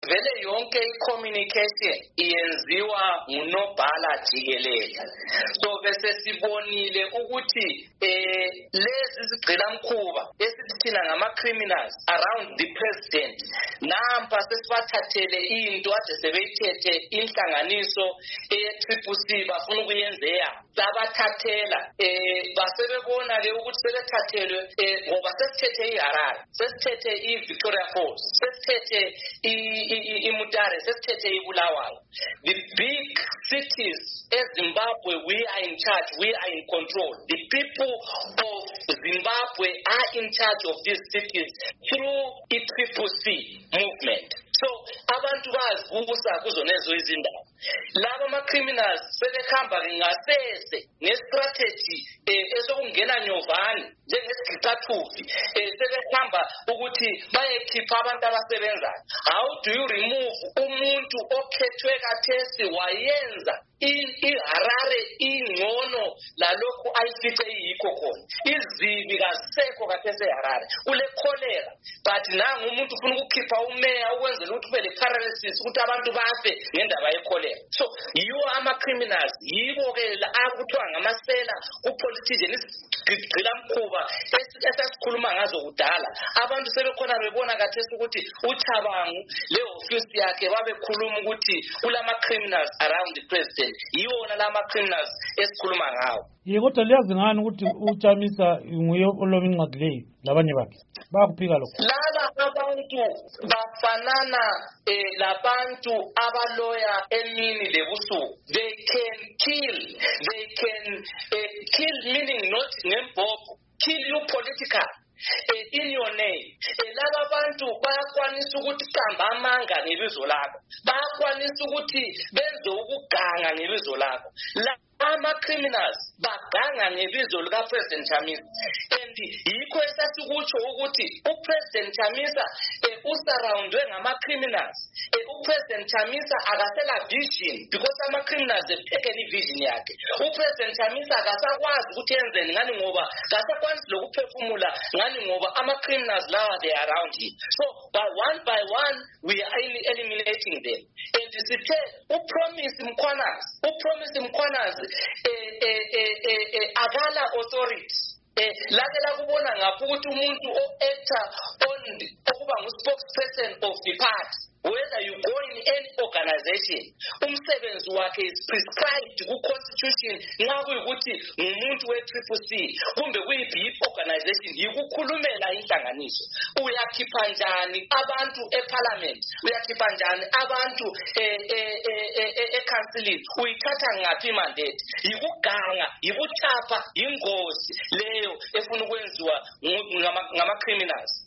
vele yonke i-communication iyenziwa ngunobhala jikelele. So bese sibonile ukuthi lezi zigqilamkhuba esithi thina ngama-criminals around the president nampa sesibathathele into ade sebeyithethe inhlanganiso eye-CCC bafuna ukuyenzeya sabathathela basebebona-ke ukuthi sebethathelwe ngoba sesithethe iHarare, sesithethe iVictoria Falls, sesithethe iMutare, sesithethe iBulawayo. The big cities eZimbabwe, we are in charge, we are in control. The people of Zimbabwe are in charge of these cities through i-CCC movement. So abantu bazibusa kuzonezo izindawo. Laba ama-criminals sebehamba ngasese ngestrategy esokungena nyovani njengesigqathufi sebehamba ukuthi bayekhipha abantu abasebenzayo. How do you remove umuntu okhethwe kathesi wayenza iHarare ingcono lalokhu ayifice yikho khona? Izibi kasekho kathesi eHarare kule cholera, but nangu umuntu ufuna ukukhipha umeya ukwenzela ukuthi kube le paralysis ukuthi abantu bafe ngendaba yecholera. So yiwo ama-criminals yibo ke akuthiwa ngamasela ku-politician izigqilamkhuba esasikhuluma ngazo kudala. Abantu sebekhona bebona kathesi ukuthi uThabangu le office yakhe babekhuluma ukuthi kulama-criminals around the president. Yiwona lama-criminals esikhuluma ngawo. Kodwa liyazi ngani ukuthi uChamisa nguye oloba incwadi leyi labanye bakhe bayakuphika lokho? Laba abantu bafanana labantu abaloya emini lebusuku. They can kill meaning not ngemboko, kill you politically. In your name. Laba bantu bayakwanisa ukuthi qamba amanga ngebizo lakho, bayakwanisa ukuthi benze ukuganga ngebizo lakho. Ama-criminals baganga ngebizo lika-President Chamisa, and yikho esasikutsho ukuthi uPresident Chamisa usurroundwe ngama-criminals. uPresident Chamisa akasela vision because ama-criminals have taken i-vision yakhe. uPresident Chamisa akasakwazi ukuthi yenzeni ngani ngoba akasakwanisi lokuphefumula ngani ngoba ama-criminals lawa they are around him. So by one we are eliminating them. And sithe uPromise Mkhwanazi akala authority lake lakubona ngapha ukuthi umuntu o-actor okuba ngu-spokesperson of the party, whether you go in any organization, umsebenzi wakhe is prescribed ku-constitution. Nxa kuyikuthi ngumuntu we-CCC kumbe kuyi-big organization yikukhulumela inhlanganiso, uyakhipha njani abantu eparliament, uyakhipha njani abantu e-councilini, uyithatha ngaphi imandate, yikuganga, yikuchapha, yingozi leyo efuna ukwenziwa ngama-criminals.